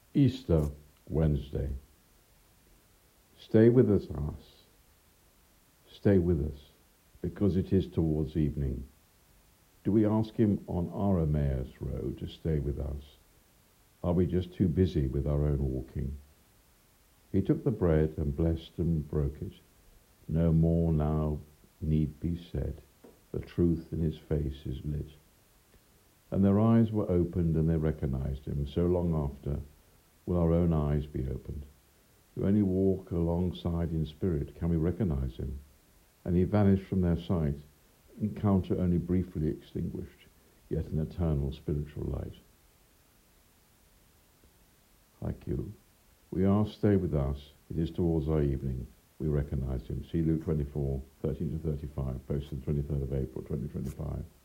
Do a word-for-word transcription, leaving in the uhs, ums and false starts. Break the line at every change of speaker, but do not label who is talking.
Easter Wednesday. Stay with us, us. Stay with us, because it is towards evening. Do we ask him on our Emmaus road to stay with us? Are we just too busy with our own walking? He took the bread and blessed and broke it. No more now need be said. The truth in his face is lit. And their eyes were opened and they recognized him. So long after will our own eyes be opened. We only walk alongside in spirit can we recognize him. And he vanished from their sight, encounter only briefly extinguished, yet an eternal spiritual light. Like you, we are stay with us. It is towards our evening. We recognize him. See Luke twenty-four, thirteen to thirty-five, posted twenty-third of April, twenty twenty-five.